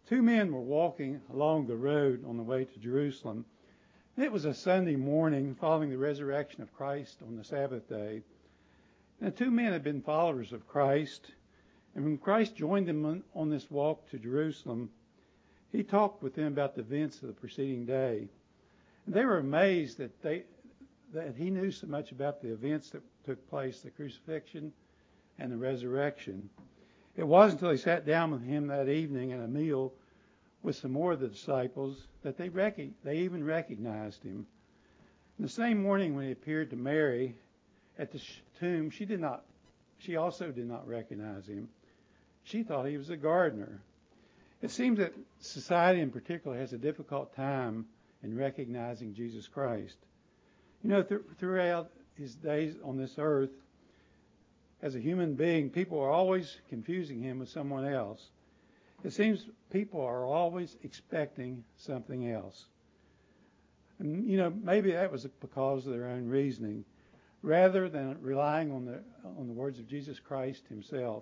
Two men were walking along the road on the way to Jerusalem. It was a Sunday morning following the resurrection of Christ on the Sabbath day. And the two men had been followers of Christ. And when Christ joined them on this walk to Jerusalem, he talked with them about the events of the preceding day. And they were amazed that he knew so much about the events that took place, the crucifixion and the resurrection. It wasn't until he sat down with him that evening at a meal with some more of the disciples that they even recognized him. And the same morning when he appeared to Mary at the tomb, she also did not recognize him. She thought he was a gardener. It seems that society in particular has a difficult time in recognizing Jesus Christ. You know, throughout his days on this earth, as a human being, people are always confusing him with someone else. It seems people are always expecting something else. And, you know, maybe that was because of their own reasoning, rather than relying on the words of Jesus Christ himself.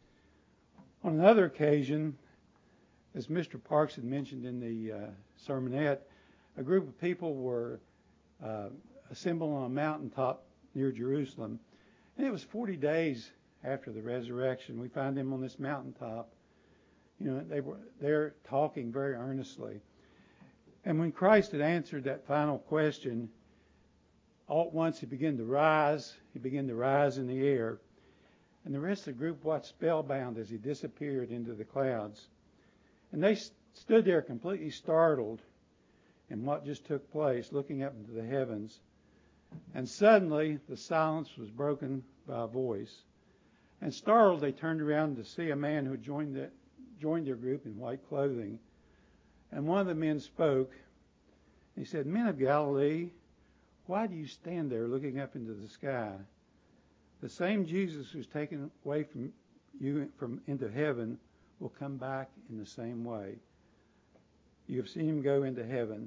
On another occasion, as Mr. Parks had mentioned in the sermonette, a group of people were assembled on a mountaintop near Jerusalem. And it was 40 days after the resurrection. We find them on this mountaintop. You know, they were there talking very earnestly. And when Christ had answered that final question, all at once he began to rise. He began to rise in the air. And the rest of the group watched spellbound as he disappeared into the clouds. And they stood there completely startled in what just took place, looking up into the heavens. And suddenly the silence was broken by a voice. And startled, they turned around to see a man who joined their group in white clothing. And one of the men spoke. He said, "Men of Galilee, why do you stand there looking up into the sky? The same Jesus who's taken away from you into heaven will come back in the same way. You have seen him go into heaven."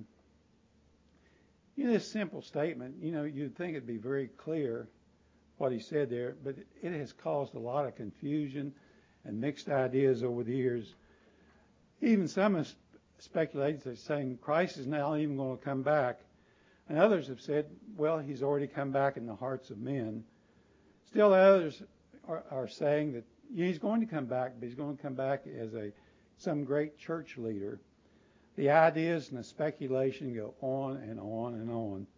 You know, this simple statement, you know, you'd think it'd be very clear what he said there, but it has caused a lot of confusion and mixed ideas over the years. Even some have speculated that saying Christ is not even going to come back. And others have said, well, he's already come back in the hearts of men. Still others are saying that he's going to come back, but he's going to come back as some great church leader. The ideas and the speculation go on and on and on.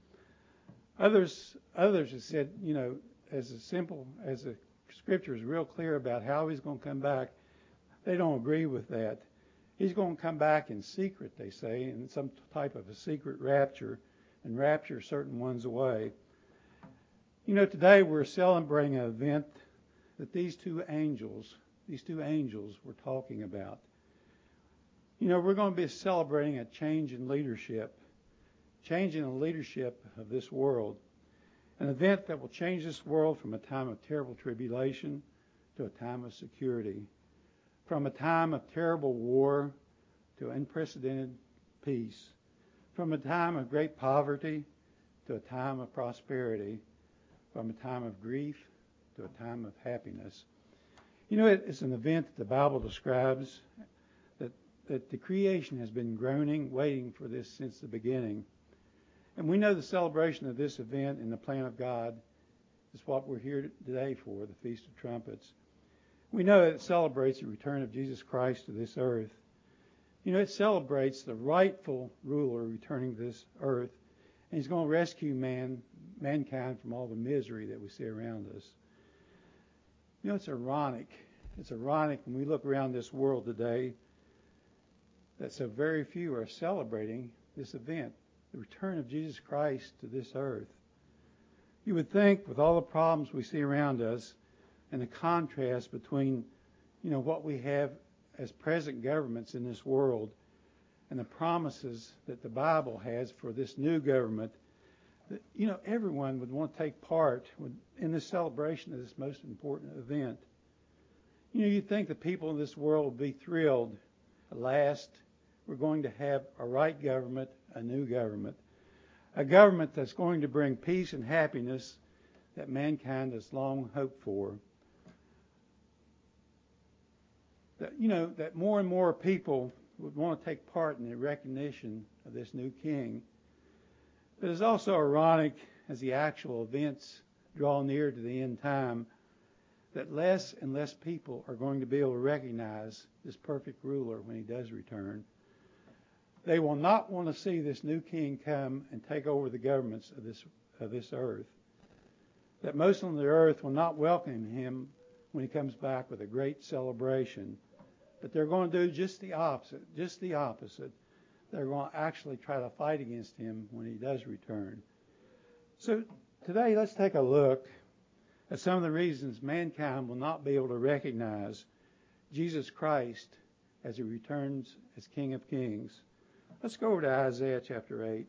Others have said, you know, as the Scripture is real clear about how he's going to come back, they don't agree with that. He's going to come back in secret, they say, in some type of a secret rapture, and rapture certain ones away. You know, today we're celebrating an event that these two angels were talking about. You know, we're going to be celebrating a change in leadership the leadership of this world. An event that will change this world from a time of terrible tribulation to a time of security. From a time of terrible war to unprecedented peace. From a time of great poverty to a time of prosperity. From a time of grief to a time of happiness. You know, it's an event that the Bible describes that the creation has been groaning, waiting for this since the beginning. And we know the celebration of this event in the plan of God is what we're here today for, the Feast of Trumpets. We know that it celebrates the return of Jesus Christ to this earth. You know, it celebrates the rightful ruler returning to this earth, and he's going to rescue mankind from all the misery that we see around us. You know, it's ironic. It's ironic when we look around this world today that so very few are celebrating this event, the return of Jesus Christ to this earth. You would think with all the problems we see around us and the contrast between, you know, what we have as present governments in this world and the promises that the Bible has for this new government, that, you know, everyone would want to take part in this celebration of this most important event. You know, you'd think the people in this world would be thrilled. At last, we're going to have a right government, a new government. A government that's going to bring peace and happiness that mankind has long hoped for. That, you know, that more and more people would want to take part in the recognition of this new king. But it's also ironic as the actual events draw near to the end time that less and less people are going to be able to recognize this perfect ruler when he does return. They will not want to see this new king come and take over the governments of this earth. That most on the earth will not welcome him when he comes back with a great celebration. But they're going to do just the opposite. They're going to actually try to fight against him when he does return. So today let's take a look at some of the reasons mankind will not be able to recognize Jesus Christ as he returns as King of Kings. Let's go over to Isaiah chapter 8.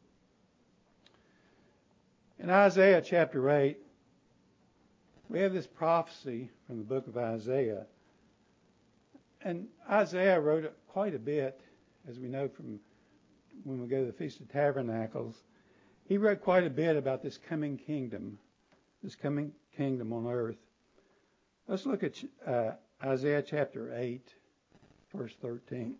In Isaiah chapter 8, we have this prophecy from the book of Isaiah. And Isaiah wrote quite a bit, as we know from when we go to the Feast of Tabernacles. He wrote quite a bit about this coming kingdom on earth. Let's look at Isaiah chapter 8, verse 13.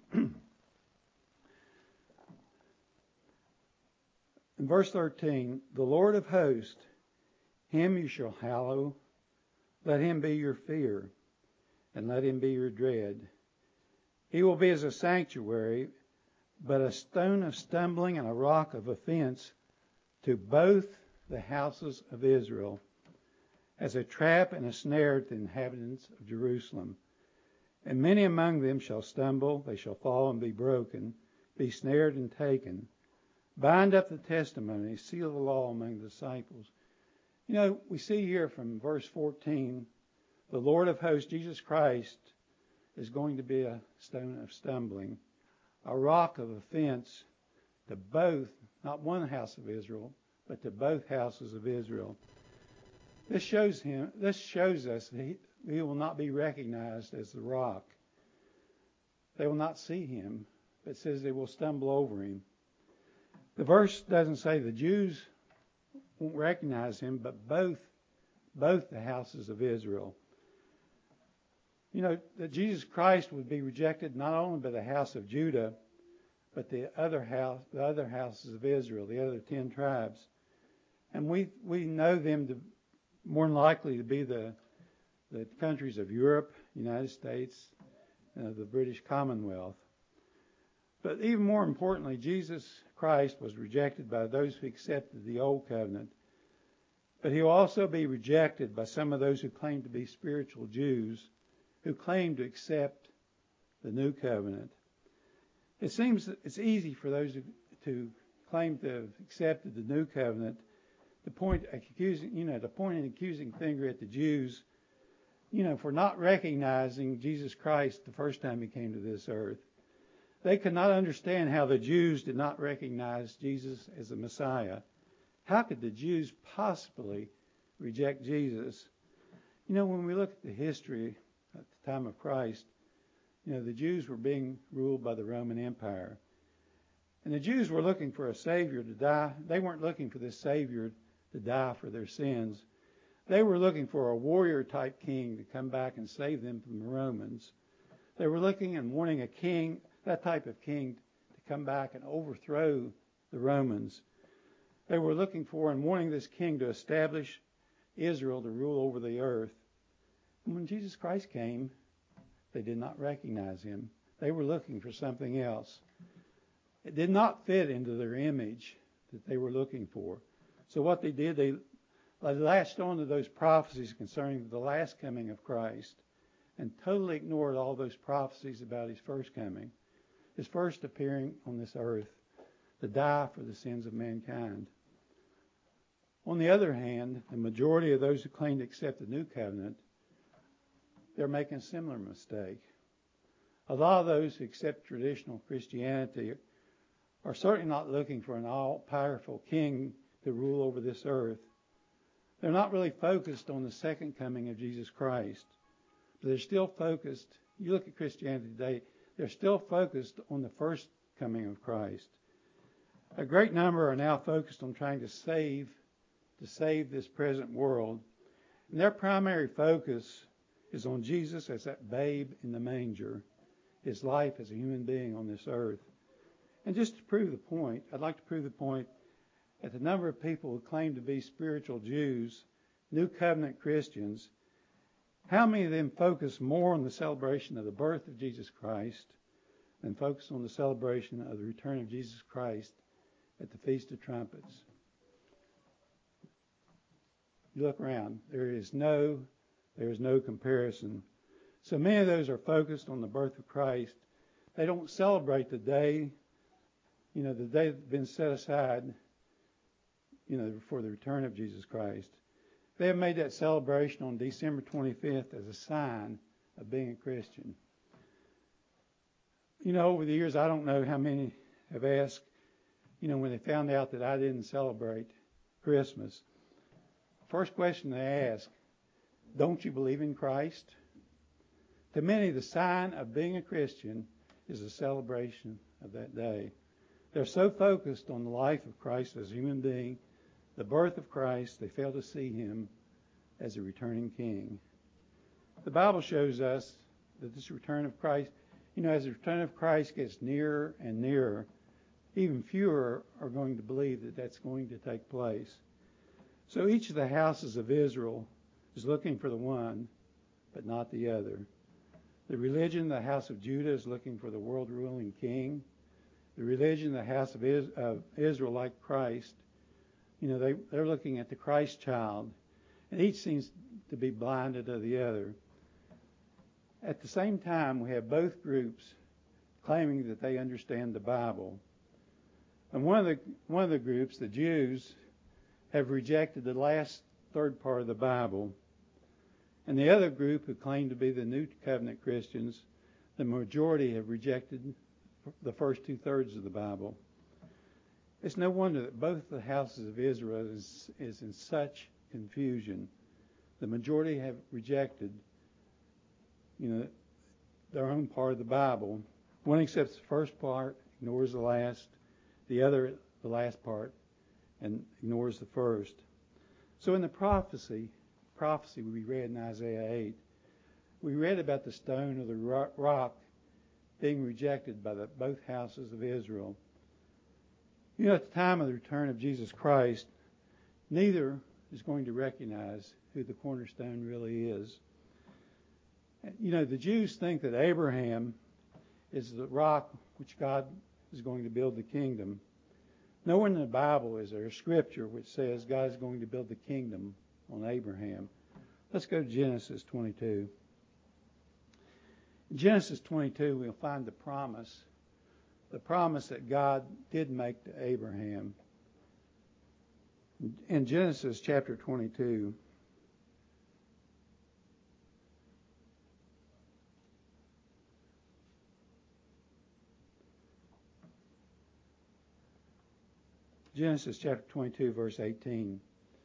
In verse 13, the Lord of hosts, him you shall hallow. Let him be your fear, and let him be your dread. He will be as a sanctuary, but a stone of stumbling and a rock of offense to both the houses of Israel, as a trap and a snare to the inhabitants of Jerusalem. And many among them shall stumble, they shall fall and be broken, be snared and taken. Bind up the testimony, seal the law among the disciples. You know, we see here from verse 14, the Lord of hosts, Jesus Christ, is going to be a stone of stumbling, a rock of offense to both, not one house of Israel, but to both houses of Israel. This shows us that he will not be recognized as the rock. They will not see him, but it says they will stumble over him. The verse doesn't say the Jews won't recognize him, but both the houses of Israel. You know, that Jesus Christ would be rejected not only by the house of Judah, but the other houses of Israel, the other 10 tribes. And we know them to more than likely to be the countries of Europe, United States, the British Commonwealth. But even more importantly, Jesus Christ was rejected by those who accepted the old covenant. But he will also be rejected by some of those who claim to be spiritual Jews, who claim to accept the new covenant. It seems that it's easy for those who claim to have accepted the new covenant to point an accusing finger at the Jews, for not recognizing Jesus Christ the first time he came to this earth. They could not understand how the Jews did not recognize Jesus as the Messiah. How could the Jews possibly reject Jesus? When we look at the history at the time of Christ, the Jews were being ruled by the Roman Empire. And the Jews were looking for a Savior to die. They weren't looking for this Savior to die for their sins. They were looking for a warrior-type king to come back and save them from the Romans. They were looking and wanting a king, that type of king, to come back and overthrow the Romans. They were looking for and wanting this king to establish Israel to rule over the earth. And when Jesus Christ came, they did not recognize him. They were looking for something else. It did not fit into their image that they were looking for. So what they did, they latched on to those prophecies concerning the last coming of Christ and totally ignored all those prophecies about his first coming, his first appearing on this earth to die for the sins of mankind. On the other hand, the majority of those who claim to accept the new covenant, they're making a similar mistake. A lot of those who accept traditional Christianity are certainly not looking for an all-powerful king to rule over this earth. They're not really focused on the second coming of Jesus Christ. But they're still focused, you look at Christianity today, they're still focused on the first coming of Christ. A great number are now focused on trying to save this present world. And their primary focus is on Jesus as that babe in the manger. his life as a human being on this earth. And just to prove the point, I'd like to prove the point that the number of people who claim to be spiritual Jews, New Covenant Christians, how many of them focus more on the celebration of the birth of Jesus Christ than focus on the celebration of the return of Jesus Christ at the Feast of Trumpets? You look around, there is no comparison. So many of those are focused on the birth of Christ. They don't celebrate the day, the day that's been set aside, for the return of Jesus Christ. They have made that celebration on December 25th as a sign of being a Christian. Over the years, I don't know how many have asked, when they found out that I didn't celebrate Christmas. First question they ask, don't you believe in Christ? To many, the sign of being a Christian is a celebration of that day. They're so focused on the life of Christ as a human being, the birth of Christ, they fail to see him as a returning king. The Bible shows us that this return of Christ, as the return of Christ gets nearer and nearer, even fewer are going to believe that that's going to take place. So each of the houses of Israel is looking for the one, but not the other. The religion, the house of Judah, is looking for the world-ruling king. The religion, the house of Israel, like Christ, they're looking at the Christ child, and each seems to be blinded to the other. At the same time, we have both groups claiming that they understand the Bible. And one of the groups, the Jews, have rejected the last third part of the Bible. And the other group, who claim to be the New Covenant Christians, the majority have rejected the first two-thirds of the Bible. It's no wonder that both the houses of Israel is in such confusion. The majority have rejected, their own part of the Bible. One accepts the first part, ignores the last. The other, the last part, and ignores the first. So in the prophecy we read in Isaiah 8, we read about the stone or the rock being rejected by both houses of Israel. At the time of the return of Jesus Christ, neither is going to recognize who the cornerstone really is. The Jews think that Abraham is the rock which God is going to build the kingdom. Nowhere in the Bible is there a scripture which says God is going to build the kingdom on Abraham. Let's go to Genesis 22. In Genesis 22, we'll find the promise that God did make to Abraham. In Genesis chapter 22, Genesis chapter 22, verse 18.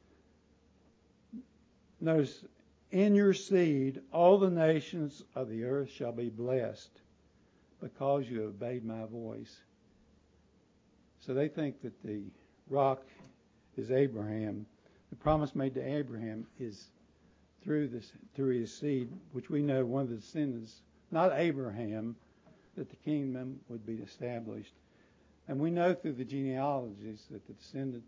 Notice, in your seed all the nations of the earth shall be blessed, because you have obeyed my voice. So they think that the rock is Abraham. The promise made to Abraham is through his seed, which we know one of the descendants, not Abraham, that the kingdom would be established. And we know through the genealogies that the descendant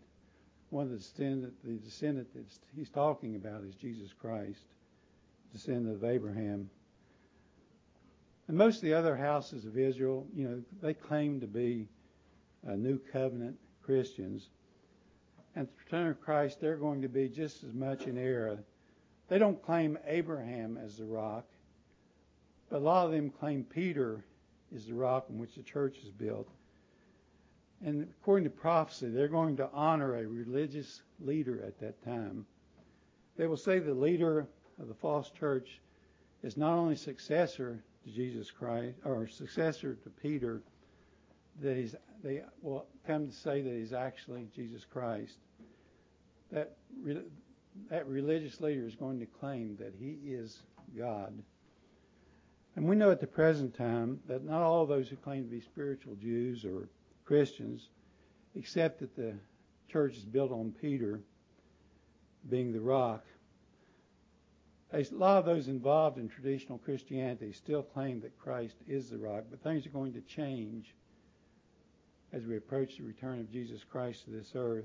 that he's talking about is Jesus Christ, descendant of Abraham. And most of the other houses of Israel, they claim to be New Covenant Christians. And at the return of Christ, they're going to be just as much in error. They don't claim Abraham as the rock, but a lot of them claim Peter is the rock on which the church is built. And according to prophecy, they're going to honor a religious leader at that time. They will say the leader of the false church is not only successor to Jesus Christ, or successor to Peter, they will come to say that he's actually Jesus Christ. That religious leader is going to claim that he is God. And we know at the present time that not all those who claim to be spiritual Jews or Christians accept that the church is built on Peter being the rock. A lot of those involved in traditional Christianity still claim that Christ is the rock, but things are going to change as we approach the return of Jesus Christ to this earth.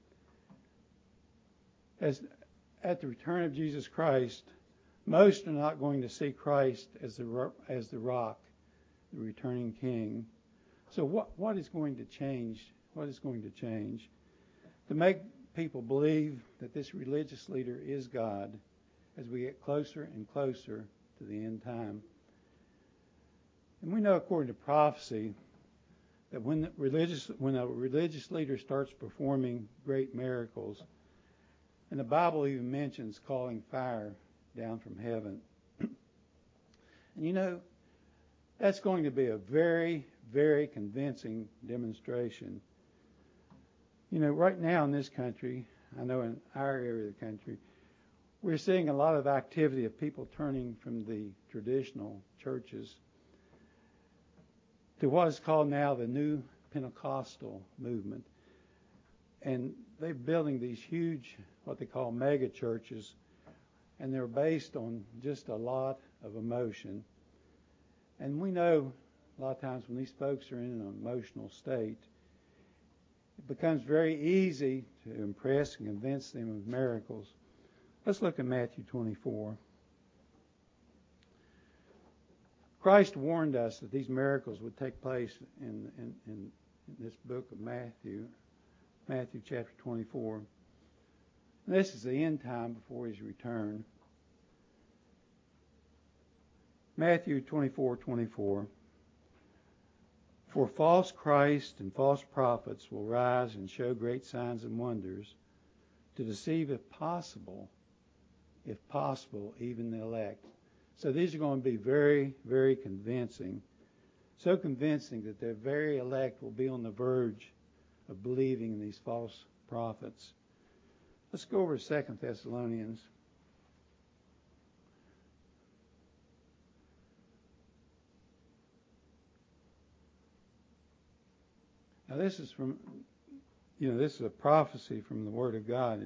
As at the return of Jesus Christ, most are not going to see Christ as the rock, the returning King. So what is going to change? What is going to change? To make people believe that this religious leader is God as we get closer and closer to the end time. And we know according to prophecy that when a religious leader starts performing great miracles, and the Bible even mentions calling fire down from heaven. And that's going to be a very, very convincing demonstration. Right now in this country, I know in our area of the country, we're seeing a lot of activity of people turning from the traditional churches to what is called now the New Pentecostal movement. And they're building these huge, what they call mega churches, and they're based on just a lot of emotion. And we know a lot of times when these folks are in an emotional state, it becomes very easy to impress and convince them of miracles. Let's look at Matthew 24. Christ warned us that these miracles would take place in this book of Matthew chapter 24. And this is the end time before his return. Matthew 24:24. For false Christ and false prophets will rise and show great signs and wonders to deceive, if possible, even the elect. So these are going to be very, very convincing. So convincing that the very elect will be on the verge of believing in these false prophets. Let's go over to 2 Thessalonians. Now this is this is a prophecy from the Word of God.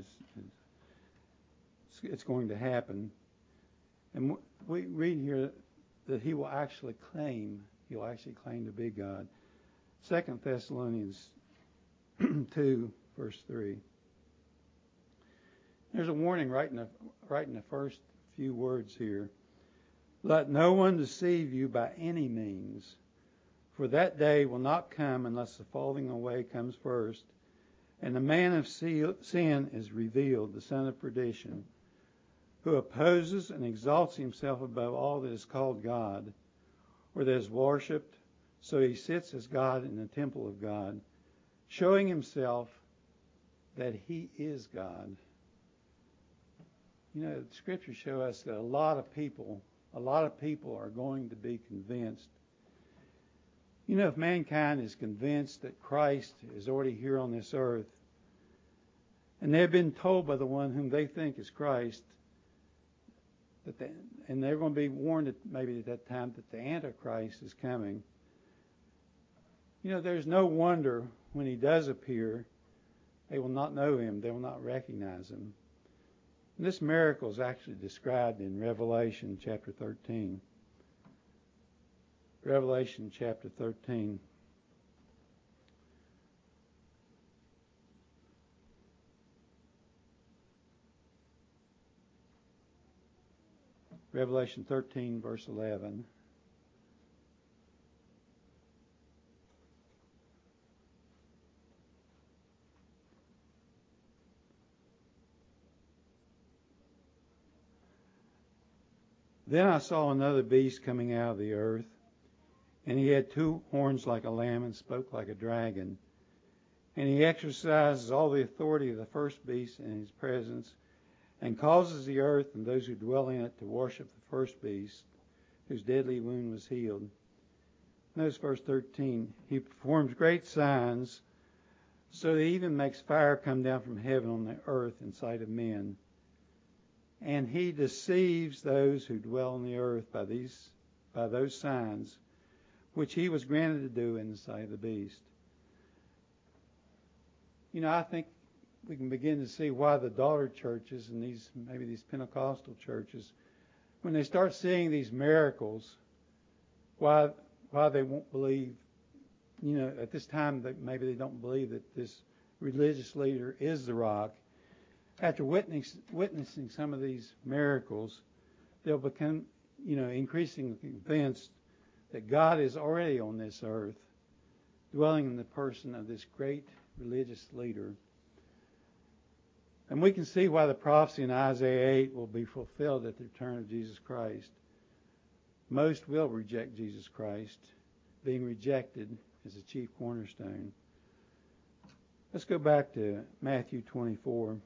It's going to happen. And we read here that he will actually claim to be God. 2 Thessalonians 2, verse 3. There's a warning right in the first few words here. Let no one deceive you by any means, for that day will not come unless the falling away comes first, and the man of sin is revealed, the son of perdition, who opposes and exalts himself above all that is called God, or that is worshipped, so he sits as God in the temple of God, showing himself that he is God. The scriptures show us that a lot of people are going to be convinced. If mankind is convinced that Christ is already here on this earth, and they've been told by the one whom they think is Christ, and they're going to be warned maybe at that time that the Antichrist is coming. There's no wonder when he does appear, they will not know him, they will not recognize him. And this miracle is actually described in Revelation chapter 13. Revelation chapter 13. Revelation 13, verse 11. Then I saw another beast coming out of the earth, and he had two horns like a lamb and spoke like a dragon. And he exercises all the authority of the first beast in his presence, and causes the earth and those who dwell in it to worship the first beast, whose deadly wound was healed. Notice verse 13. He performs great signs, so that he even makes fire come down from heaven on the earth in sight of men. And he deceives those who dwell on the earth by those signs, which he was granted to do in the sight of the beast. I think we can begin to see why the daughter churches and maybe these Pentecostal churches, when they start seeing these miracles, why they won't believe. At this time, maybe they don't believe that this religious leader is the rock. After witnessing some of these miracles, they'll become, increasingly convinced that God is already on this earth, dwelling in the person of this great religious leader. And we can see why the prophecy in Isaiah 8 will be fulfilled at the return of Jesus Christ. Most will reject Jesus Christ, being rejected as the chief cornerstone. Let's go back to Matthew 24.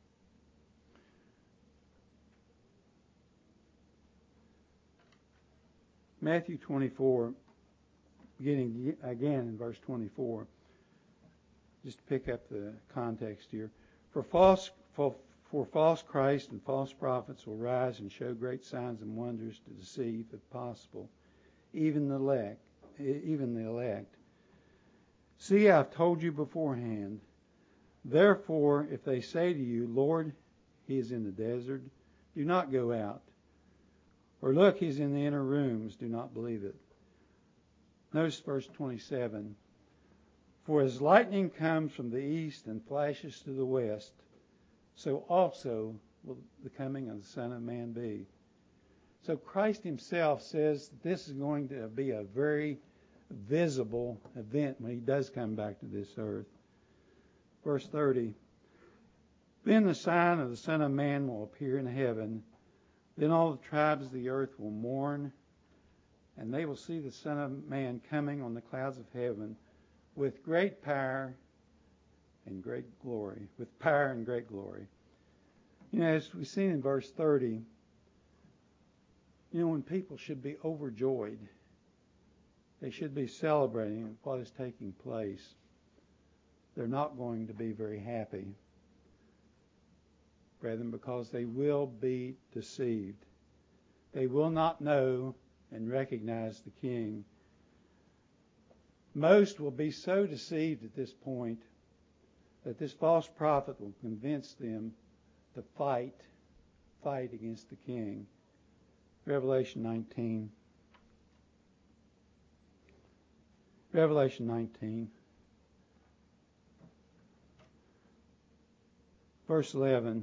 Matthew 24, beginning again in verse 24. Just to pick up the context here. For false Christ and false prophets will rise and show great signs and wonders to deceive, if possible, even the elect. See, I've told you beforehand. Therefore, if they say to you, Lord, he is in the desert, do not go out. Or look, he's in the inner rooms, do not believe it. Notice verse 27. For as lightning comes from the east and flashes to the west, so also will the coming of the Son of Man be. So Christ himself says that this is going to be a very visible event when he does come back to this earth. Verse 30. Then the sign of the Son of Man will appear in heaven. Then all the tribes of the earth will mourn, and they will see the Son of Man coming on the clouds of heaven with great power and great glory. With power and great glory. As we've seen in verse 30, when people should be overjoyed, they should be celebrating what is taking place. They're not going to be very happy. Brethren, because they will be deceived. They will not know and recognize the King. Most will be so deceived at this point that this false prophet will convince them to fight against the King. Revelation 19. Revelation 19. Verse 11.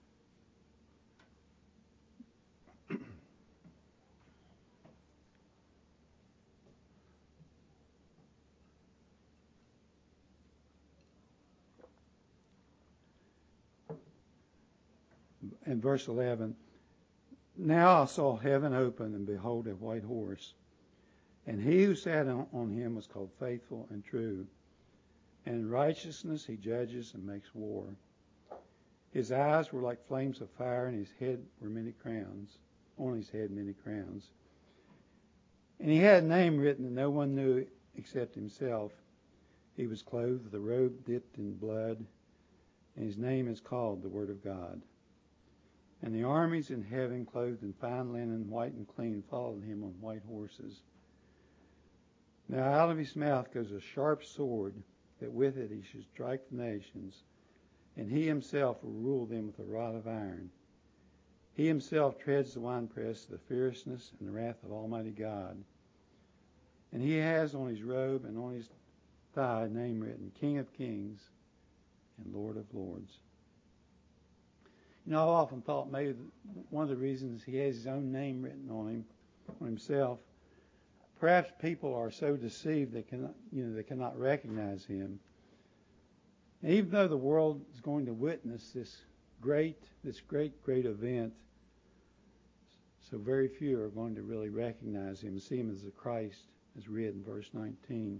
In verse 11, now I saw heaven open, and behold, a white horse. And he who sat on him was called Faithful and True. And in righteousness he judges and makes war. His eyes were like flames of fire, and his head were many crowns. On his head many crowns. And he had a name written that no one knew except himself. He was clothed with a robe dipped in blood, and his name is called the Word of God. And the armies in heaven, clothed in fine linen, white and clean, followed him on white horses. Now out of his mouth goes a sharp sword, that with it he should strike the nations, and he himself will rule them with a rod of iron. He himself treads the winepress of the fierceness and the wrath of Almighty God. And he has on his robe and on his thigh a name written, King of Kings and Lord of Lords. I've often thought maybe one of the reasons he has his own name written on himself, perhaps people are so deceived they cannot recognize him. And even though the world is going to witness this great event, so very few are going to really recognize him and see him as the Christ, as read in verse 19.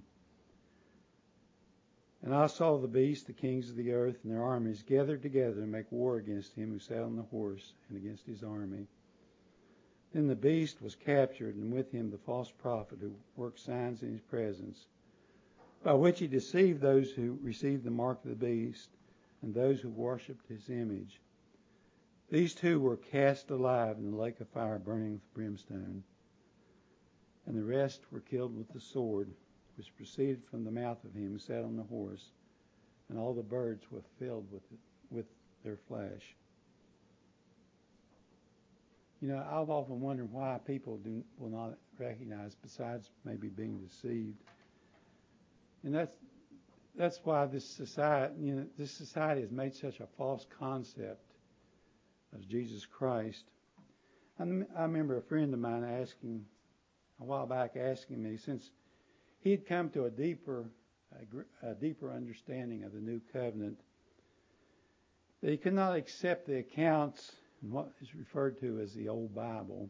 And I saw the beast, the kings of the earth, and their armies gathered together to make war against him who sat on the horse and against his army. Then the beast was captured, and with him the false prophet who worked signs in his presence, by which he deceived those who received the mark of the beast and those who worshipped his image. These two were cast alive in the lake of fire burning with brimstone. And the rest were killed with the sword, which proceeded from the mouth of him who sat on the horse, and all the birds were filled with their flesh. You know, I've often wondered why people will not recognize, besides maybe being deceived. And that's why this society has made such a false concept of Jesus Christ. I remember a friend of mine a while back asking me, since he had come to a deeper understanding of the new covenant, that he could not accept the accounts in what is referred to as the old Bible.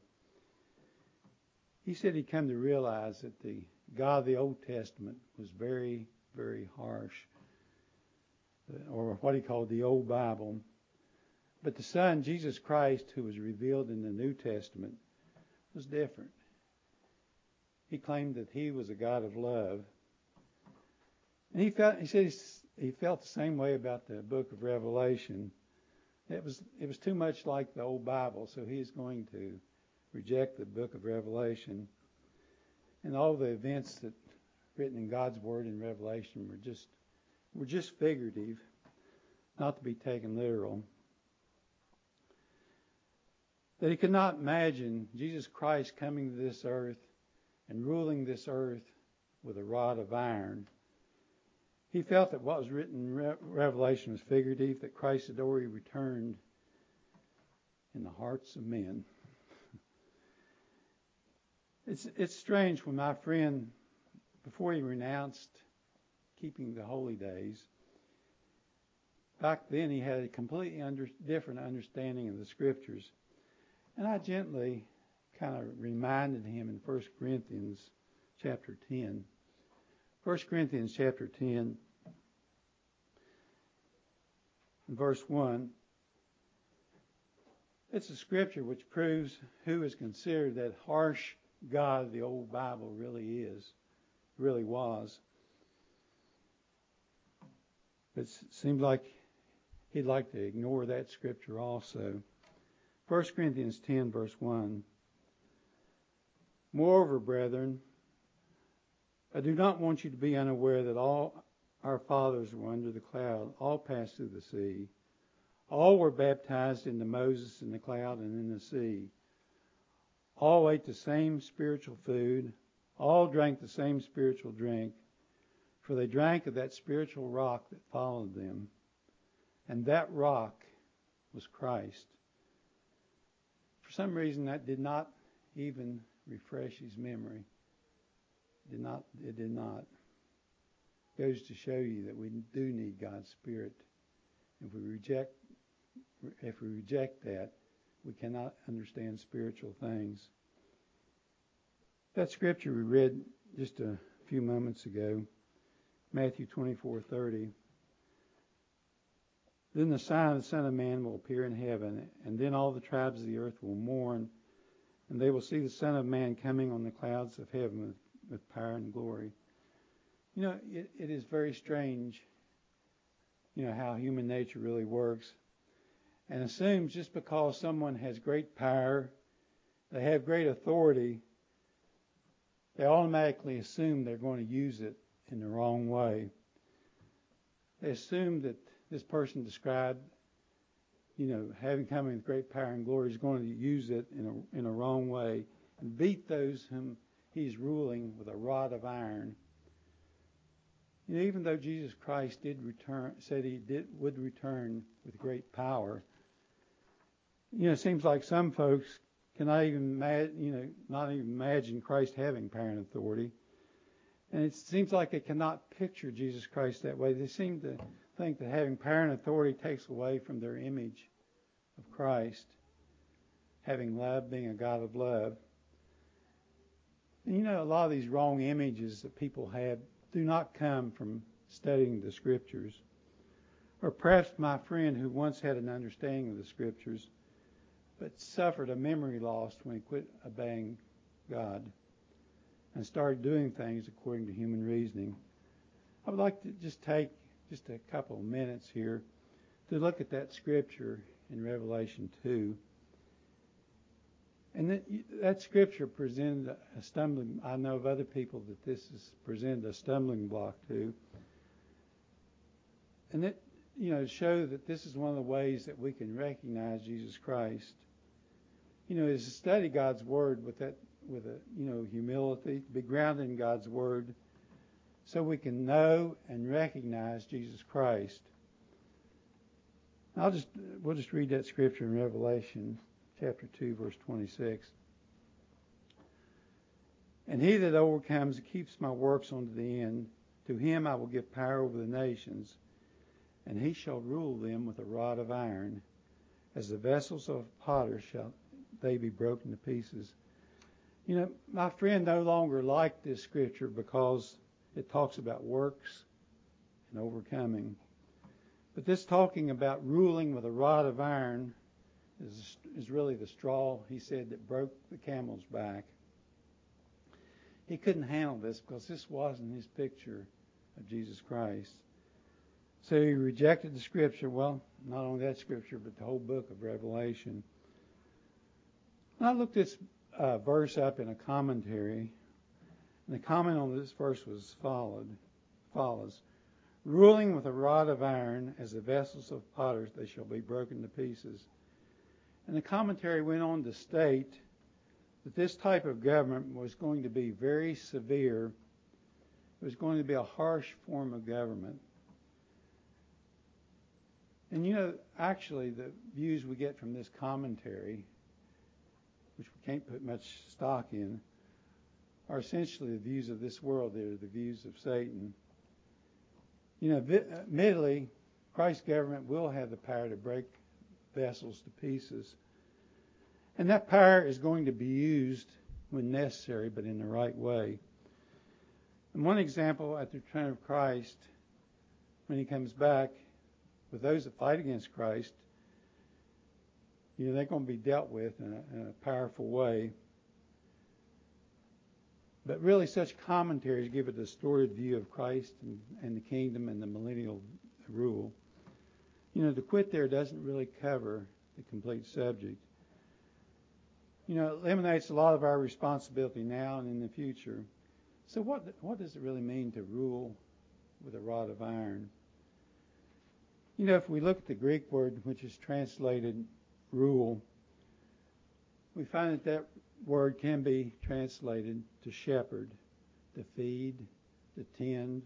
He said he'd come to realize that the God of the Old Testament was very, very harsh, or what he called the old Bible. But the Son, Jesus Christ, who was revealed in the New Testament, was different. He claimed that he was a God of love. And he said he felt the same way about the book of Revelation. It was too much like the old Bible, so he's going to reject the book of Revelation. And all the events that written in God's Word in Revelation were just figurative, not to be taken literal. That he could not imagine Jesus Christ coming to this earth and ruling this earth with a rod of iron. He felt that what was written in Revelation was figurative, that Christ had already returned in the hearts of men. It's strange when my friend, before he renounced keeping the holy days, back then he had a completely different understanding of the Scriptures. And I gently kind of reminded him in 1 Corinthians chapter 10. 1 Corinthians chapter 10, verse 1. It's a scripture which proves who is considered that harsh God the old Bible really was. It seems like he'd like to ignore that scripture also. 1 Corinthians 10, verse 1. Moreover, brethren, I do not want you to be unaware that all our fathers were under the cloud, all passed through the sea. All were baptized into Moses in the cloud and in the sea. All ate the same spiritual food. All drank the same spiritual drink. For they drank of that spiritual rock that followed them. And that rock was Christ. For some reason, that did not even refresh his memory. It did not. It goes to show you that we do need God's Spirit. If we reject that, we cannot understand spiritual things. That scripture we read just a few moments ago, Matthew 24:30. Then the sign of the Son of Man will appear in heaven, and then all the tribes of the earth will mourn, and they will see the Son of Man coming on the clouds of heaven with power and glory. You know, it is very strange, how human nature really works, and assumes just because someone has great power, they have great authority, they automatically assume they're going to use it in the wrong way. They assume that this person described, having coming with great power and glory, is going to use it in a wrong way and beat those whom he's ruling with a rod of iron. Even though Jesus Christ said he would return with great power, it seems like some folks cannot even imagine Christ having power and authority. And it seems like they cannot picture Jesus Christ that way. They seem to think that having power and authority takes away from their image of Christ, having love, being a God of love. And a lot of these wrong images that people have do not come from studying the Scriptures. Or perhaps my friend who once had an understanding of the Scriptures, but suffered a memory loss when he quit obeying God and started doing things according to human reasoning. I would like to just take just a couple of minutes here to look at that scripture in Revelation 2. And that scripture presented a stumbling. I know of other people that this has presented a stumbling block to. And it, show that this is one of the ways that we can recognize Jesus Christ. Is to study God's Word with humility, to be grounded in God's Word, so we can know and recognize Jesus Christ. We'll just read that scripture in Revelation chapter 2, verse 26. And he that overcomes and keeps my works unto the end, to him I will give power over the nations, and he shall rule them with a rod of iron, as the vessels of potter shall they be broken to pieces. My friend no longer liked this scripture because it talks about works and overcoming. But this talking about ruling with a rod of iron is really the straw, he said, that broke the camel's back. He couldn't handle this because this wasn't his picture of Jesus Christ. So he rejected the scripture. Well, not only that scripture, but the whole book of Revelation. And I looked this verse up in a commentary, and the comment on this verse was follows. Ruling with a rod of iron, as the vessels of potters, they shall be broken to pieces. And the commentary went on to state that this type of government was going to be very severe. It was going to be a harsh form of government. And actually the views we get from this commentary, which we can't put much stock in, are essentially the views of this world. They're the views of Satan. Admittedly, Christ's government will have the power to break vessels to pieces. And that power is going to be used when necessary, but in the right way. And one example, at the return of Christ, when he comes back, with those that fight against Christ, they're going to be dealt with in a powerful way. But really, such commentaries give a distorted view of Christ and the kingdom and the millennial rule. To quit there doesn't really cover the complete subject. It eliminates a lot of our responsibility now and in the future. So what does it really mean to rule with a rod of iron? If we look at the Greek word, which is translated rule, we find that word can be translated to shepherd, to feed, to tend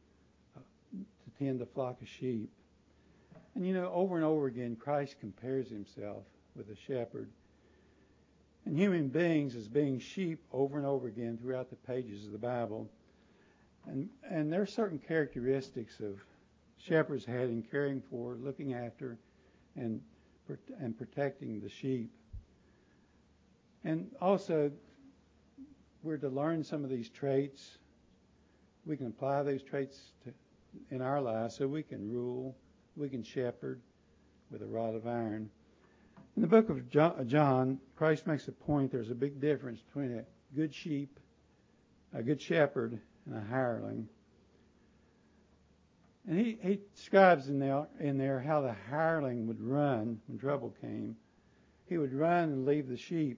a flock of sheep. And over and over again, Christ compares himself with a shepherd. And human beings as being sheep over and over again throughout the pages of the Bible. And there are certain characteristics of shepherds had in caring for, looking after, and protecting the sheep. And also, we're to learn some of these traits. We can apply those traits in our lives so we can rule, we can shepherd with a rod of iron. In the book of John, Christ makes a point there's a big difference between a good sheep, a good shepherd, and a hireling. And he describes in there how the hireling would run when trouble came. He would run and leave the sheep.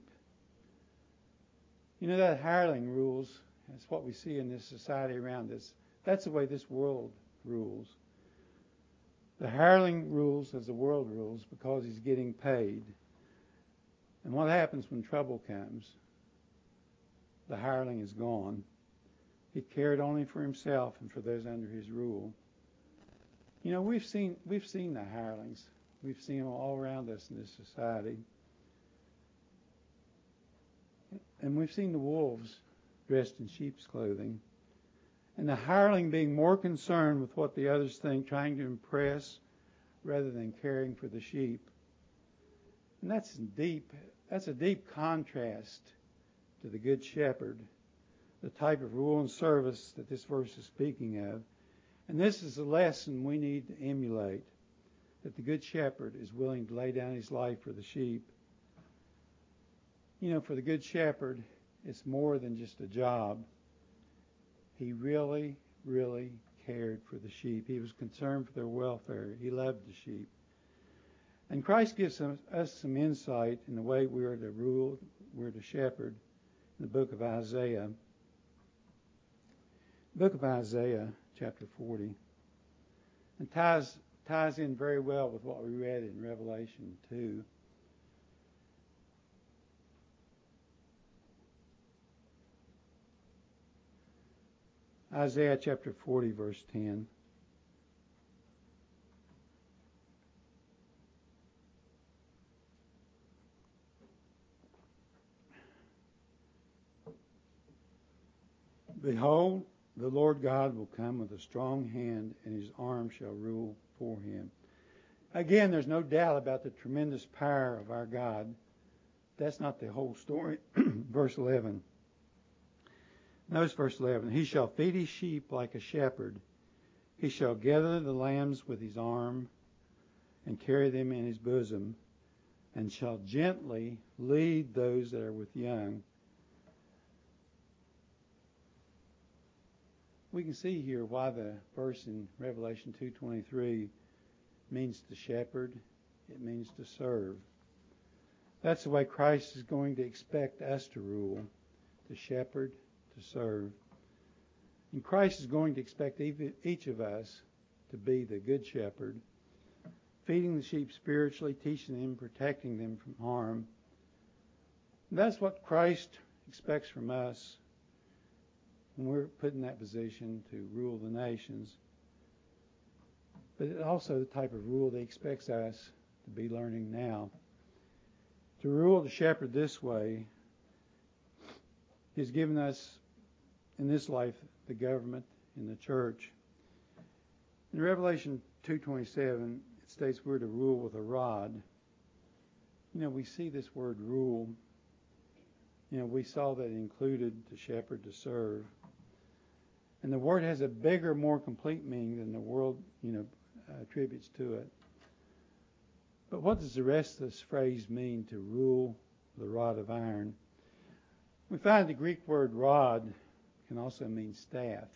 That hireling rules. That's what we see in this society around us. That's the way this world rules. The hireling rules as the world rules because he's getting paid. And what happens when trouble comes? The hireling is gone. He cared only for himself and for those under his rule. We've seen the hirelings. We've seen them all around us in this society. And we've seen the wolves dressed in sheep's clothing. And the hireling being more concerned with what the others think, trying to impress, rather than caring for the sheep. And that's a deep contrast to the Good Shepherd, the type of rule and service that this verse is speaking of. And this is a lesson we need to emulate, that the Good Shepherd is willing to lay down his life for the sheep. For the Good Shepherd, it's more than just a job. He really, really cared for the sheep. He was concerned for their welfare. He loved the sheep. And Christ gives us some insight in the way we are to rule, we're to shepherd in the book of Isaiah. The book of Isaiah, chapter 40. and ties in very well with what we read in Revelation 2. Isaiah chapter 40, verse 10. Behold, the Lord God will come with a strong hand, and his arm shall rule for him. Again, there's no doubt about the tremendous power of our God. That's not the whole story. Verse 11. Notice verse 11. He shall feed his sheep like a shepherd. He shall gather the lambs with his arm and carry them in his bosom, and shall gently lead those that are with young. We can see here why the verse in Revelation 2:23 means to shepherd. It means to serve. That's the way Christ is going to expect us to rule, to shepherd, to serve. And Christ is going to expect each of us to be the good shepherd, feeding the sheep spiritually, teaching them, protecting them from harm. And that's what Christ expects from us when we're put in that position to rule the nations. But it's also the type of rule that he expects us to be learning now. To rule the shepherd this way, he's given us in this life the government in the church. In Revelation 2:27, it states we're to rule with a rod. We see this word rule. We saw that it included to shepherd, to serve. And the word has a bigger, more complete meaning than the world, attributes to it. But what does the rest of this phrase mean, to rule with a rod of iron? We find the Greek word rod can also mean staff,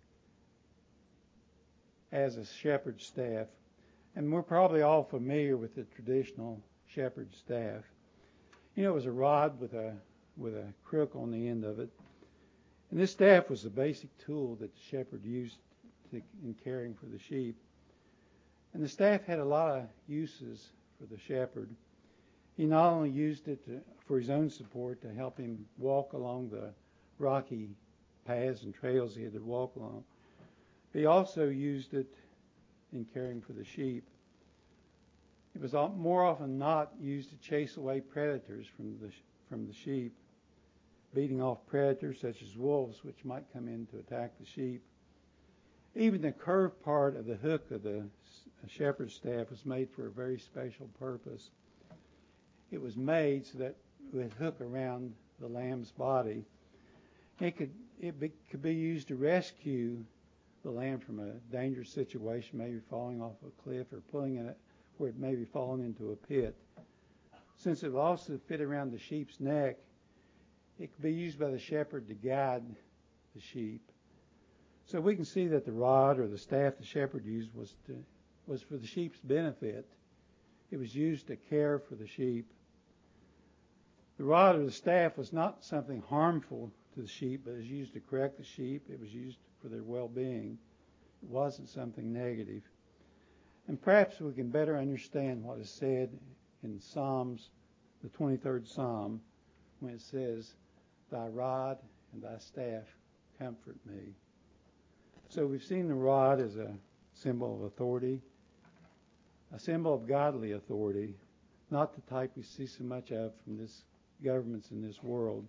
as a shepherd's staff. And we're probably all familiar with the traditional shepherd's staff. It was a rod with a crook on the end of it. And this staff was the basic tool that the shepherd used in caring for the sheep. And the staff had a lot of uses for the shepherd. He not only used it for his own support to help him walk along the rocky paths and trails he had to walk along, but he also used it in caring for the sheep. It was more often not used to chase away predators from the sheep, beating off predators such as wolves, which might come in to attack the sheep. Even the curved part of the hook of the shepherd's staff was made for a very special purpose. It was made so that it would hook around the lamb's body. It could be used to rescue the lamb from a dangerous situation, maybe falling off a cliff or pulling it where it may be falling into a pit. Since it would also fit around the sheep's neck, it could be used by the shepherd to guide the sheep. So we can see that the rod or the staff the shepherd used was for the sheep's benefit. It was used to care for the sheep. The rod or the staff was not something harmful to the sheep, but it was used to correct the sheep. It was used for their well-being. It wasn't something negative. And perhaps we can better understand what is said in Psalms, the 23rd Psalm, when it says, "Thy rod and thy staff comfort me." So we've seen the rod as a symbol of authority, a symbol of godly authority, not the type we see so much of from this governments in this world.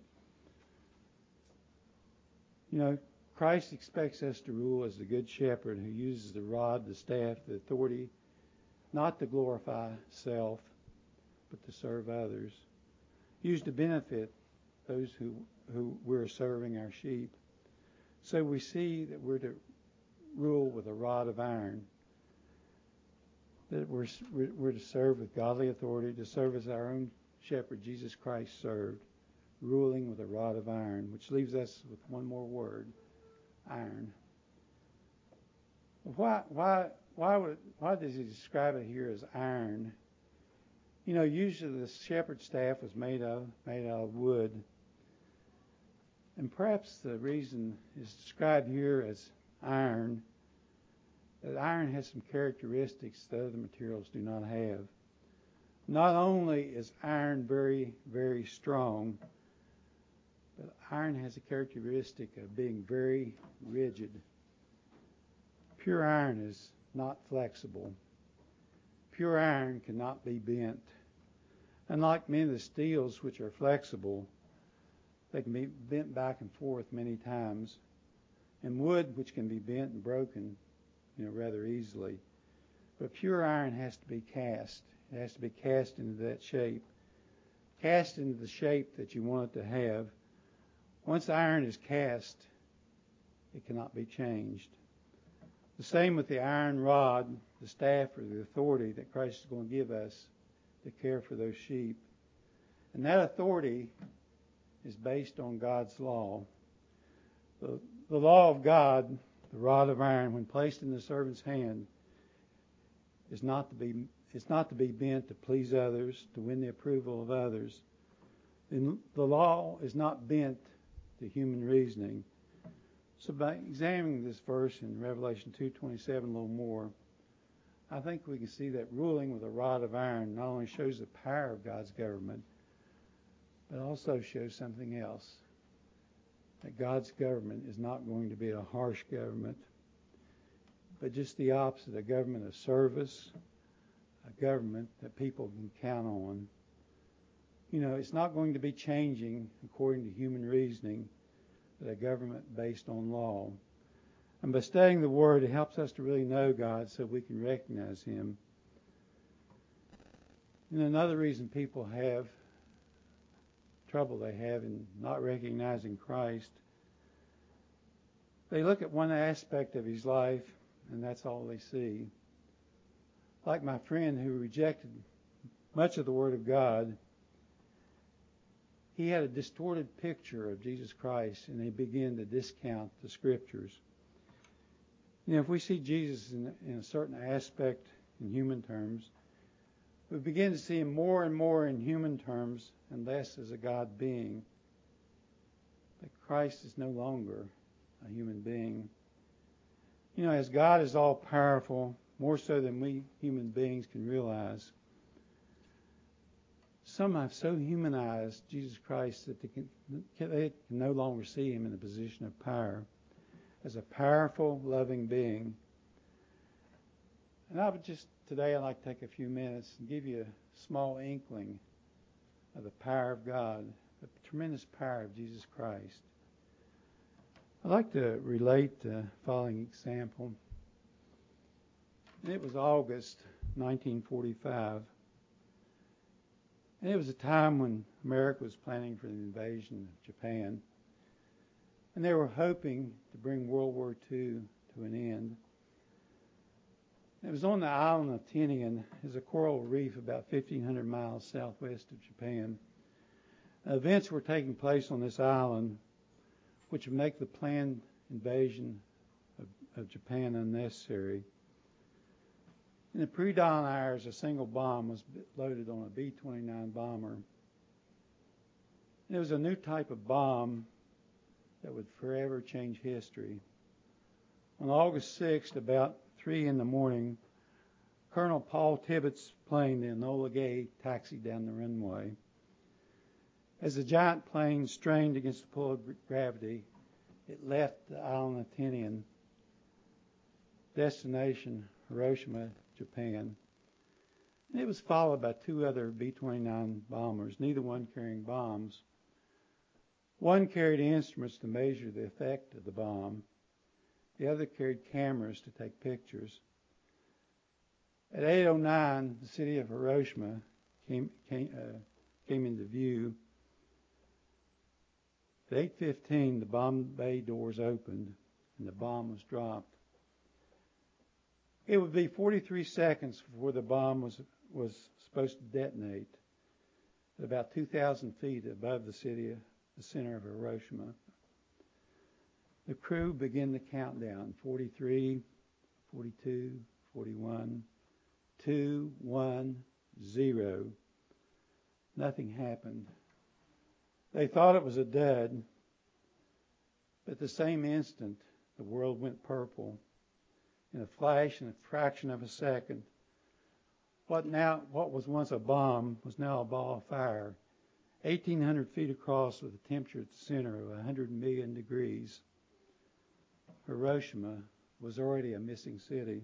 Christ expects us to rule as the good shepherd who uses the rod, the staff, the authority, not to glorify self, but to serve others. Used to benefit those who we're serving, our sheep. So we see that we're to rule with a rod of iron, that we're to serve with godly authority, to serve as our own shepherd, Jesus Christ, served, ruling with a rod of iron, which leaves us with one more word, iron. Why does he describe it here as iron? Usually the shepherd's staff was made out of wood. And perhaps the reason is described here as iron that iron has some characteristics that other materials do not have. Not only is iron very, very strong, but iron has a characteristic of being very rigid. Pure iron is not flexible. Pure iron cannot be bent. Unlike many of the steels which are flexible, they can be bent back and forth many times. And wood, which can be bent and broken, rather easily. But pure iron has to be cast. It has to be cast into that shape. Cast into the shape that you want it to have. Once iron is cast, it cannot be changed. The same with the iron rod, the staff, or the authority that Christ is going to give us to care for those sheep. And that authority is based on God's law. The law of God, the rod of iron, when placed in the servant's hand, is not to be bent to please others, to win the approval of others. And the law is not bent to human reasoning. So by examining this verse in Revelation 2:27 a little more, I think we can see that ruling with a rod of iron not only shows the power of God's government, but also shows something else. That God's government is not going to be a harsh government, but just the opposite, a government of service, a government that people can count on. It's not going to be changing according to human reasoning, but a government based on law. And by studying the Word, it helps us to really know God so we can recognize Him. And another reason people have trouble they have in not recognizing Christ, they look at one aspect of His life, and that's all they see. Like my friend who rejected much of the Word of God, he had a distorted picture of Jesus Christ, and they began to discount the Scriptures. If we see Jesus in a certain aspect in human terms, we begin to see Him more and more in human terms and less as a God being. But Christ is no longer a human being. As God is all powerful, more so than we human beings can realize, some have so humanized Jesus Christ that they can no longer see Him in a position of power as a powerful, loving being. And today I'd like to take a few minutes and give you a small inkling of the power of God, the tremendous power of Jesus Christ. I'd like to relate the following example. It was August 1945. And it was a time when America was planning for the invasion of Japan. And they were hoping to bring World War II to an end. It was on the island of Tinian. It's a coral reef about 1,500 miles southwest of Japan. Events were taking place on this island which would make the planned invasion of Japan unnecessary. In the pre-dawn hours, a single bomb was loaded on a B-29 bomber. It was a new type of bomb that would forever change history. On August 6th, about 3 in the morning, Colonel Paul Tibbets' plane, the Enola Gay, taxied down the runway. As the giant plane strained against the pull of gravity, it left the island of Tinian, destination Hiroshima, Japan. And it was followed by 2 other B-29 bombers, neither one carrying bombs. One carried instruments to measure the effect of the bomb. The other carried cameras to take pictures. At 8:09, the city of Hiroshima came into view. At 8:15, the bomb bay doors opened and the bomb was dropped. It would be 43 seconds before the bomb was supposed to detonate at about 2,000 feet above the center of Hiroshima. The crew began the countdown: 43, 42, 41, 2, 1, 0. Nothing happened. They thought it was a dud, but at the same instant, the world went purple. in a flash and a fraction of a second. What was once a bomb was now a ball of fire, 1,800 feet across with a temperature at the center of 100 million degrees. Hiroshima was already a missing city.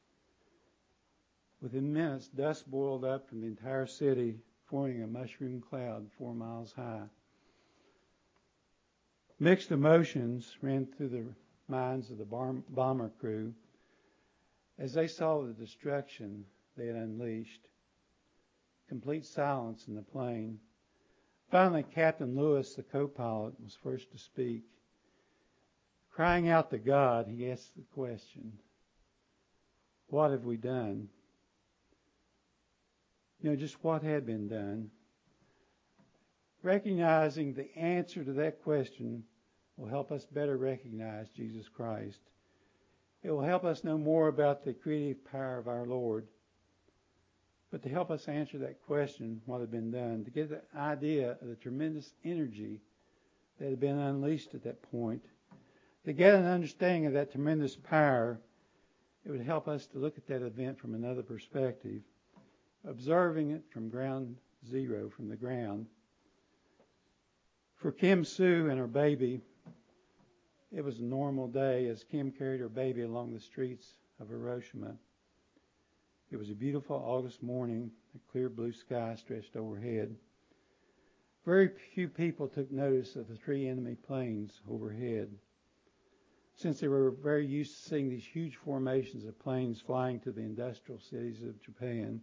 Within minutes, dust boiled up from the entire city, forming a mushroom cloud 4 miles high. Mixed emotions ran through the minds of the bomber crew as they saw the destruction they had unleashed. Complete silence in the plane. Finally, Captain Lewis, the co-pilot, was first to speak. Crying out to God, he asked the question, "What have we done?" Just what had been done. Recognizing the answer to that question will help us better recognize Jesus Christ. It will help us know more about the creative power of our Lord. But to help us answer that question, what had been done, to get the idea of the tremendous energy that had been unleashed at that point, to get an understanding of that tremendous power, it would help us to look at that event from another perspective, observing it from ground zero, from the ground. For Kim Sue and her baby, it was a normal day as Kim carried her baby along the streets of Hiroshima. It was a beautiful August morning, a clear blue sky stretched overhead. Very few people took notice of the 3 enemy planes overhead, since they were very used to seeing these huge formations of planes flying to the industrial cities of Japan.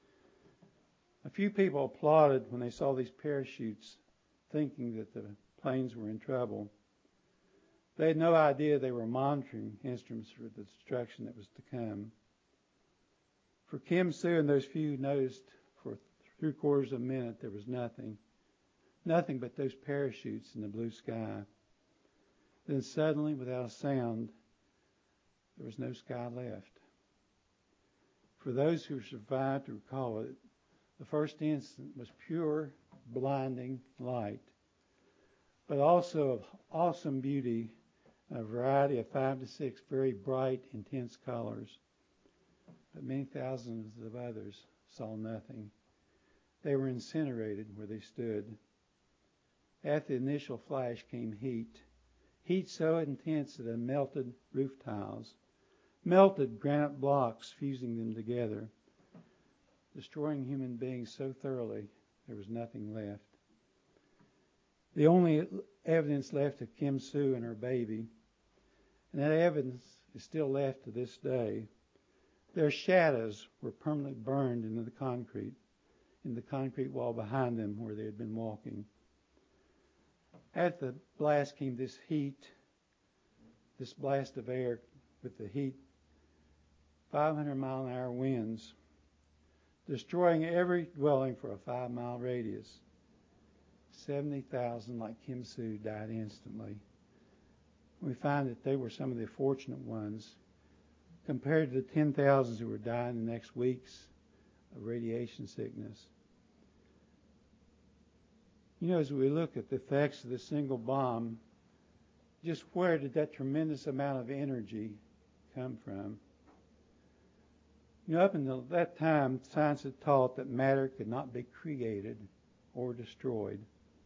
A few people applauded when they saw these parachutes, thinking that the planes were in trouble. They had no idea they were monitoring instruments for the destruction that was to come. For Kim Sue and those few noticed for 3/4 of a minute there was nothing but those parachutes in the blue sky. Then suddenly, without a sound, there was no sky left. For those who survived to recall it, the first instant was pure, blinding light, but also of awesome beauty, a variety of 5 to 6 very bright, intense colors. But many thousands of others saw nothing. They were incinerated where they stood. After the initial flash came heat so intense that it melted roof tiles, melted granite blocks, fusing them together, destroying human beings so thoroughly there was nothing left. The only evidence left of Kim Sue and her baby, and that evidence is still left to this day, their shadows were permanently burned into the concrete wall behind them where they had been walking. After the blast came this heat, this blast of air with the heat, 500-mile-an-hour winds, destroying every dwelling for a 5-mile radius. 70,000 like Kim Sue died instantly. We find that they were some of the fortunate ones compared to the 10,000s who were dying in the next weeks of radiation sickness. As we look at the effects of this single bomb, just where did that tremendous amount of energy come from? Up until that time, science had taught that matter could not be created or destroyed.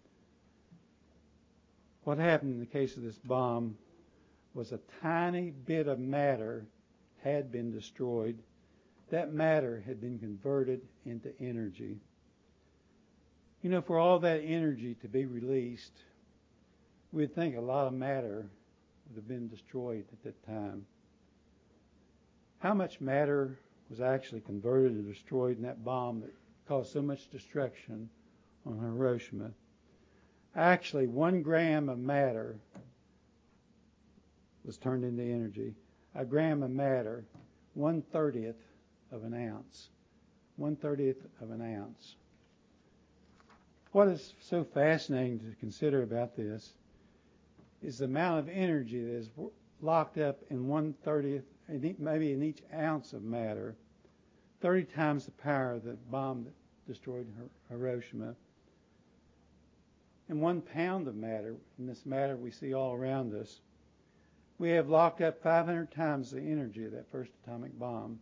What happened in the case of this bomb was a tiny bit of matter had been destroyed. That matter had been converted into energy. For all that energy to be released, we'd think a lot of matter would have been destroyed at that time. How much matter was actually converted and destroyed in that bomb that caused so much destruction on Hiroshima? Actually, 1 gram of matter was turned into energy. A gram of matter, 1/30th of an ounce. 1/30th of an ounce. What is so fascinating to consider about this is the amount of energy that is locked up in 1/30th, maybe in each ounce of matter, 30 times the power of the bomb that destroyed Hiroshima. And 1 pound of matter, in this matter we see all around us, We have locked up 500 times the energy of that first atomic bomb.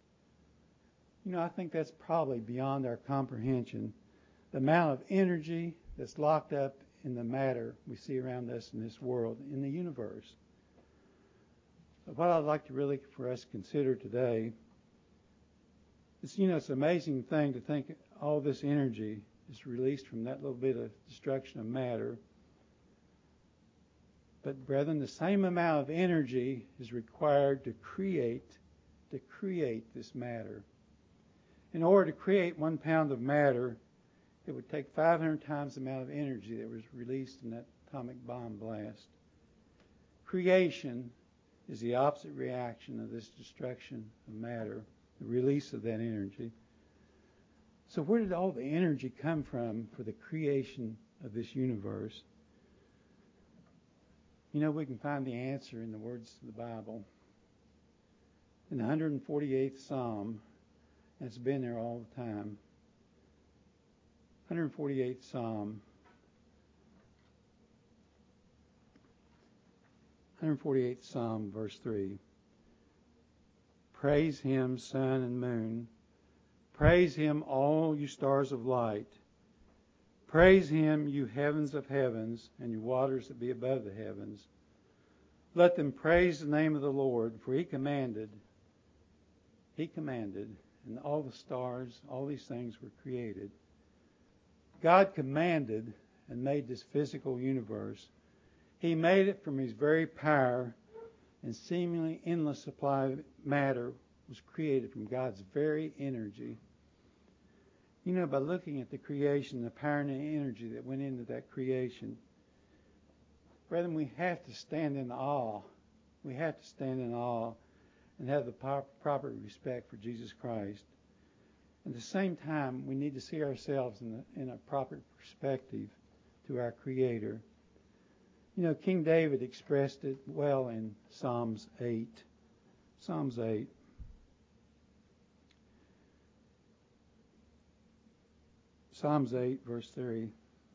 I think that's probably beyond our comprehension. The amount of energy that's locked up in the matter we see around us in this world, in the universe. But what I'd like to really for us to consider today is, it's an amazing thing to think all this energy is released from that little bit of destruction of matter. But brethren, the same amount of energy is required to create this matter. In order to create 1 pound of matter, it would take 500 times the amount of energy that was released in that atomic bomb blast. Creation is the opposite reaction of this destruction of matter, the release of that energy. So where did all the energy come from for the creation of this universe? We can find the answer in the words of the Bible. In the 148th Psalm, and it's been there all the time. 148th Psalm. 148th Psalm, verse 3. Praise him, sun and moon. Praise him, all you stars of light. Praise him, you heavens of heavens, and you waters that be above the heavens. Let them praise the name of the Lord, for he commanded, and all the stars, all these things were created. God commanded and made this physical universe. He made it from his very power, and seemingly endless supply of matter was created from God's very energy. By looking at the creation, the power and the energy that went into that creation, brethren, we have to stand in awe. We have to stand in awe and have the proper respect for Jesus Christ. At the same time, we need to see ourselves in a proper perspective to our Creator. King David expressed it well in Psalms 8. Psalms 8. Psalms 8, verse 3.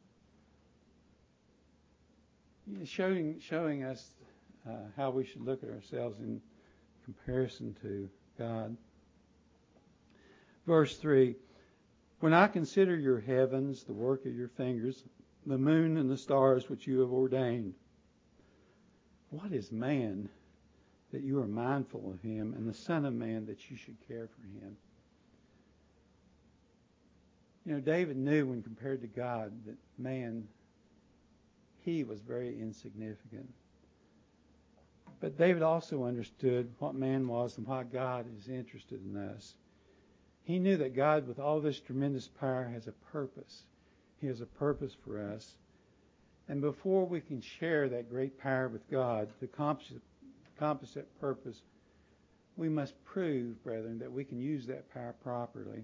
Showing us how we should look at ourselves in comparison to God. Verse 3. When I consider your heavens, the work of your fingers, the moon and the stars which you have ordained. What is man that you are mindful of him, and the Son of Man that you should care for him? David knew when compared to God that man, he was very insignificant. But David also understood what man was and why God is interested in us. He knew that God, with all this tremendous power, has a purpose. He has a purpose for us. And before we can share that great power with God to accomplish that purpose, we must prove, brethren, that we can use that power properly.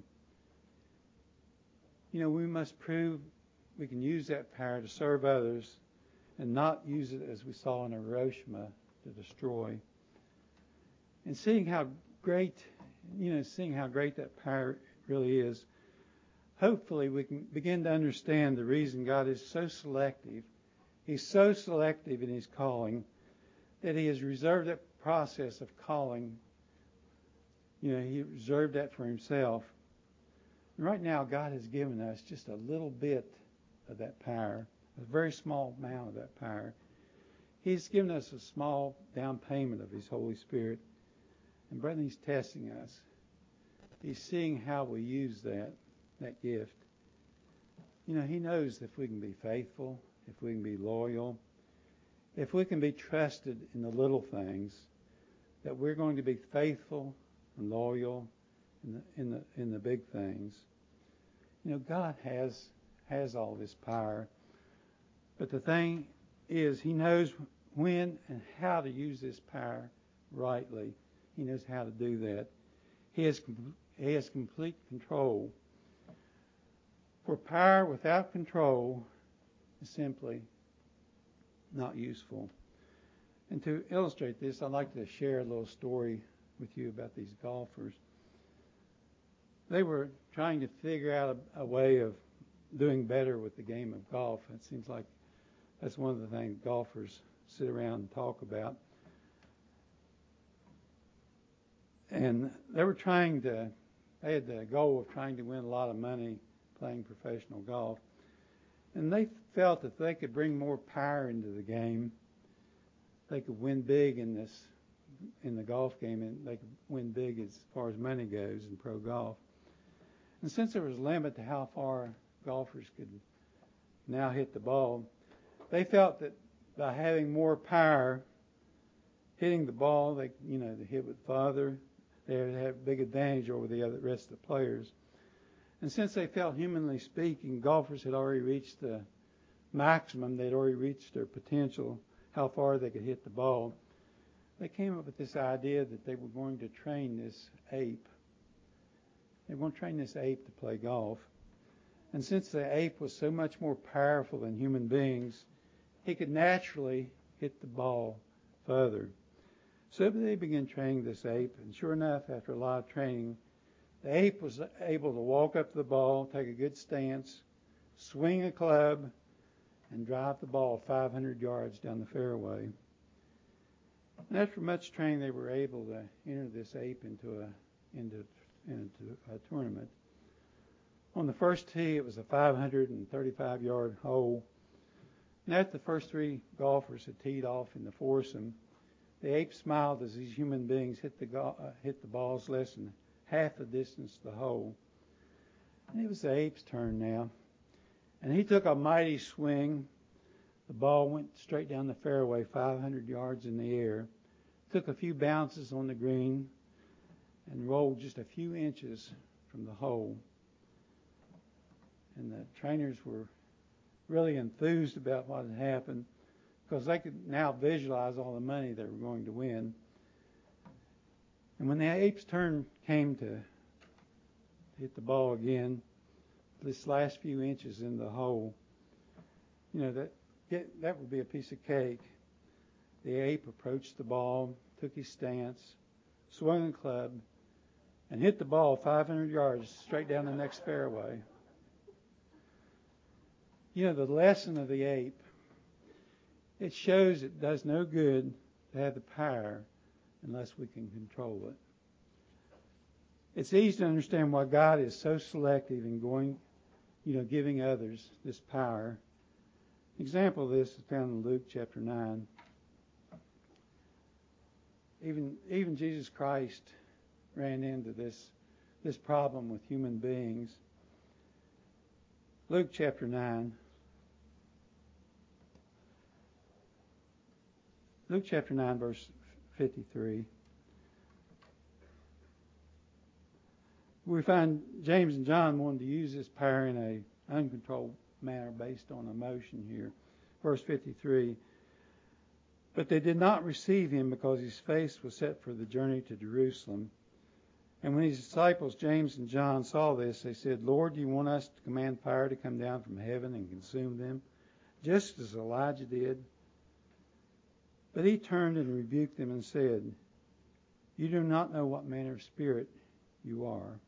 We must prove we can use that power to serve others and not use it, as we saw in Hiroshima, to destroy. And seeing how great that power really is, hopefully we can begin to understand the reason God is so selective. He's so selective in his calling that he has reserved that process of calling. He reserved that for himself. And right now, God has given us just a little bit of that power, a very small amount of that power. He's given us a small down payment of his Holy Spirit. And brethren, he's testing us. He's seeing how we use that gift. He knows if we can be faithful, if we can be loyal, if we can be trusted in the little things, that we're going to be faithful and loyal in the big things. God has all this power. But the thing is, he knows when and how to use this power rightly. He knows how to do that. He has complete control. For power without control is simply not useful. And to illustrate this, I'd like to share a little story with you about these golfers. They were trying to figure out a way of doing better with the game of golf. It seems like that's one of the things golfers sit around and talk about. And they had the goal of trying to win a lot of money playing professional golf. And they felt that they could bring more power into the game. They could win big in the golf game, and they could win big as far as money goes in pro golf. And since there was a limit to how far golfers could now hit the ball, they felt that by having more power hitting the ball, they hit with farther, they would have a big advantage over the rest of the players. And since they felt, humanly speaking, golfers had already reached the maximum, they'd already reached their potential, how far they could hit the ball, they came up with this idea that they were going to train this ape. They were going to train this ape to play golf. And since the ape was so much more powerful than human beings, he could naturally hit the ball further. So they began training this ape, and sure enough, after a lot of training, the ape was able to walk up to the ball, take a good stance, swing a club, and drive the ball 500 yards down the fairway. And after much training, they were able to enter this ape into a tournament. On the first tee, it was a 535-yard hole. And after the first three golfers had teed off in the foursome, the ape smiled as these human beings hit the balls less than half the distance to the hole. And it was the ape's turn now. And he took a mighty swing. The ball went straight down the fairway, 500 yards in the air. Took a few bounces on the green and rolled just a few inches from the hole. And the trainers were really enthused about what had happened because they could now visualize all the money they were going to win. And when the ape's turn came to hit the ball again, this last few inches in the hole, that would be a piece of cake. The ape approached the ball, took his stance, swung a club, and hit the ball 500 yards straight down the next fairway. The lesson of the ape, it shows it does no good to have the power unless we can control it. It's easy to understand why God is so selective in giving others this power. An example of this is found in Luke chapter 9. Even Jesus Christ ran into this problem with human beings. Luke chapter 9. Luke chapter 9, verse 53. We find James and John wanted to use this power in an uncontrolled manner based on emotion here. Verse 53. But they did not receive him because his face was set for the journey to Jerusalem. And when his disciples, James and John, saw this, they said, Lord, do you want us to command fire to come down from heaven and consume them, just as Elijah did? But he turned and rebuked them and said, you do not know what manner of spirit you are.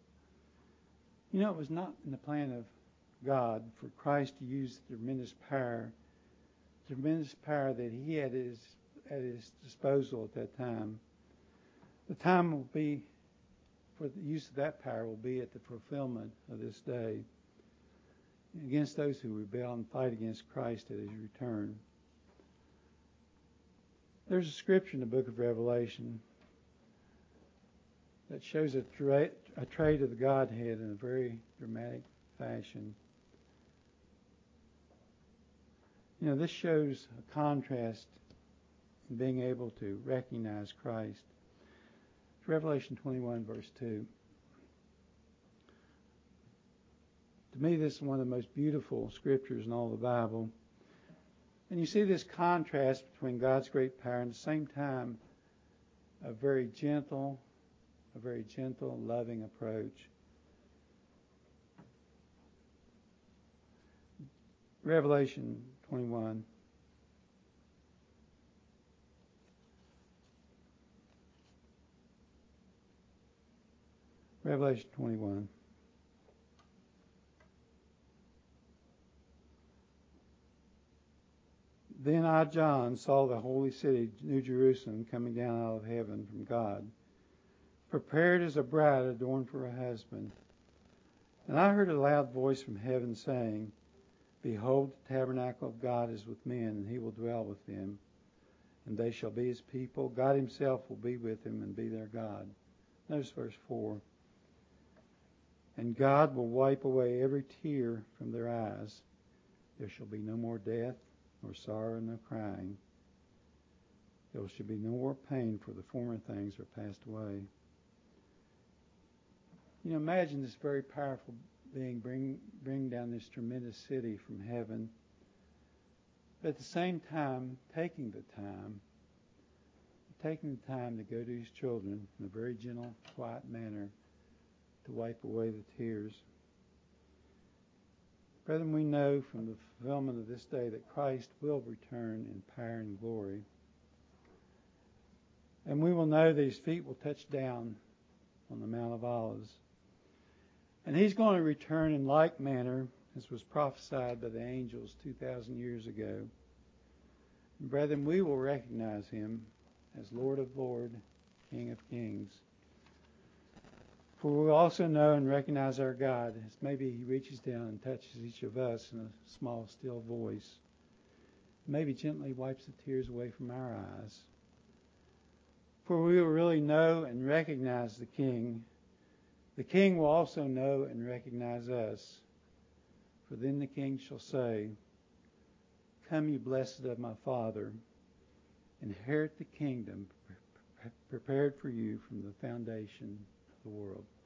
It was not in the plan of God for Christ to use the tremendous power that he had at his disposal at that time. The time will be for the use of that power will be at the fulfillment of this day against those who rebel and fight against Christ at his return. There's a scripture in the book of Revelation that shows a trait of the Godhead in a very dramatic fashion. This shows a contrast in being able to recognize Christ. It's Revelation 21, verse 2. To me, this is one of the most beautiful scriptures in all the Bible. And you see this contrast between God's great power and at the same time a very gentle, loving approach. Revelation 21. Revelation 21. Then I, John, saw the holy city, New Jerusalem, coming down out of heaven from God, prepared as a bride adorned for her husband. And I heard a loud voice from heaven saying, Behold, the tabernacle of God is with men, and he will dwell with them. And they shall be his people. God himself will be with them and be their God. Notice verse 4. And God will wipe away every tear from their eyes. There shall be no more death, nor sorrow, nor crying. There shall be no more pain, for the former things are passed away. You know, imagine this very powerful being bring down this tremendous city from heaven, but at the same time taking the time to go to his children in a very gentle, quiet manner to wipe away the tears. Brethren, we know from the fulfillment of this day that Christ will return in power and glory. And we will know that his feet will touch down on the Mount of Olives. And he's going to return in like manner as was prophesied by the angels 2,000 years ago. And brethren, we will recognize him as Lord of Lords, King of Kings. For we also know and recognize our God as maybe he reaches down and touches each of us in a small, still voice. Maybe gently wipes the tears away from our eyes. For we will really know and recognize the King. The King will also know and recognize us. For then the King shall say, Come, you blessed of my Father, inherit the kingdom prepared for you from the foundation of the world.